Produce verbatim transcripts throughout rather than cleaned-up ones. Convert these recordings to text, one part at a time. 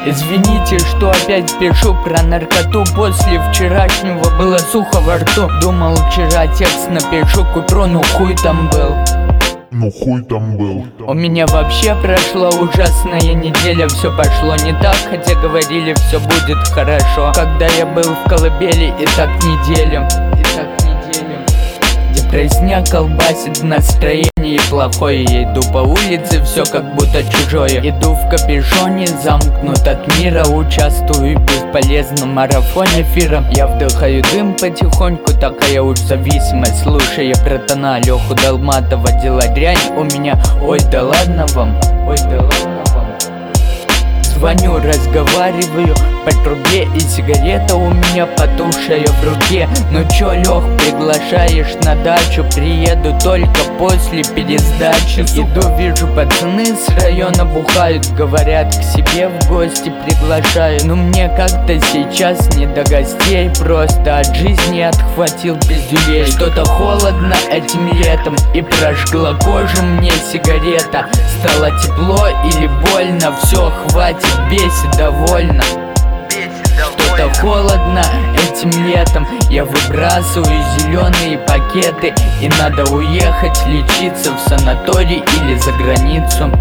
Извините, что опять пишу про наркоту. После вчерашнего было сухо во рту. Думал, вчера текст напишу к утру, ну хуй там был. Ну хуй там был. У меня вообще прошла ужасная неделя. Все пошло не так, хотя говорили, все будет хорошо. Когда я был в колыбели, и так неделю, и так неделю. Депрессня колбасит, настроение плохое. Я иду по улице, все как будто чужое. Иду в капюшоне, замкнут от мира. Участвую в бесполезном марафоне эфира. Я вдыхаю дым потихоньку, такая уж зависимость. Слушая братана Леху Долматова, дела дрянь у меня. Ой, да ладно вам, ой, да ладно вам. Звоню, разговариваю по трубе, и сигарета у меня потухшая в руке. Ну чё, Лёх, приглашаешь на дачу? Приеду только после пересдачи. Иду, вижу, пацаны с района бухают. Говорят, к себе в гости приглашаю. Но мне как-то сейчас не до гостей. Просто от жизни отхватил пиздюлей. Что-то холодно этим летом, и прожгла кожу мне сигарета. Стало тепло или больно? Все, хватит, бесит, довольно. Что-то холодно этим летом, я выбрасываю зеленые пакеты. И надо уехать лечиться в санаторий или за границу.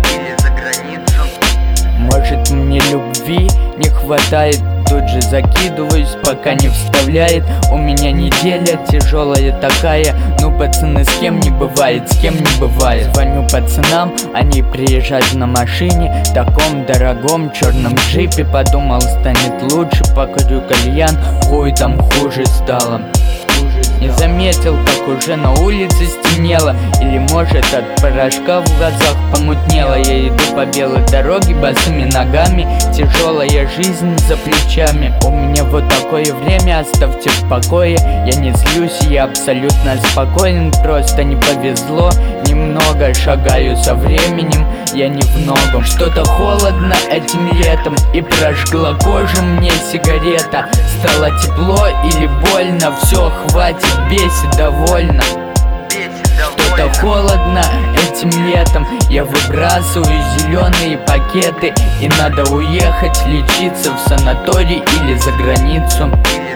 Может, мне любви не хватает, тут же закидываюсь, пока не вставляет. У меня неделя тяжелая такая. Ну, пацаны, с кем не бывает, с кем не бывает. Звоню пацанам, они приезжают на машине, таком дорогом черном джипе. Подумал, станет лучше, покурю кальян, хуй там хуже стало. Не заметил, как уже на улице стемнело. Или может от порошка в глазах помутнело. Я иду по белой дороге босыми ногами. Тяжелая жизнь за плечами. У меня вот такое время, оставьте в покое. Я не злюсь, я абсолютно спокоен. Просто не повезло немного, шагаю со временем, я не в ногу. Что-то холодно этим летом, и прожгла кожу мне сигарета. Стало тепло или больно? Все, хватит, бесит, довольно. Что-то холодно этим летом, я выбрасываю зеленые пакеты. И надо уехать лечиться в санаторий или за границу.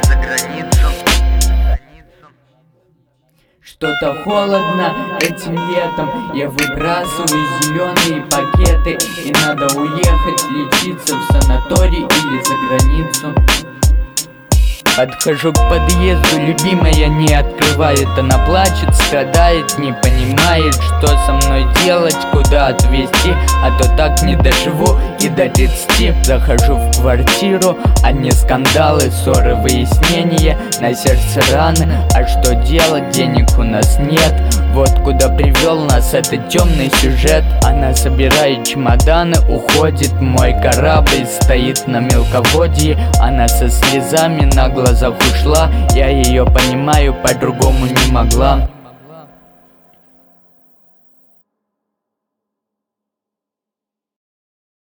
Что-то холодно этим летом, я выбрасываю зеленые пакеты. И надо уехать лечиться в санаторий или за границу. Подхожу к подъезду, любимая не открывает. Она плачет, страдает, не понимает, что со мной делать, куда отвезти. А то так не доживу и до тридцати. Захожу в квартиру, одни скандалы, ссоры, выяснения, на сердце раны. А что делать, денег у нас нет. Вот куда привел нас этот темный сюжет. Она собирает чемоданы, уходит. Мой корабль стоит на мелководье. Она со слезами на глазах ушла. Я ее понимаю, по-другому не могла.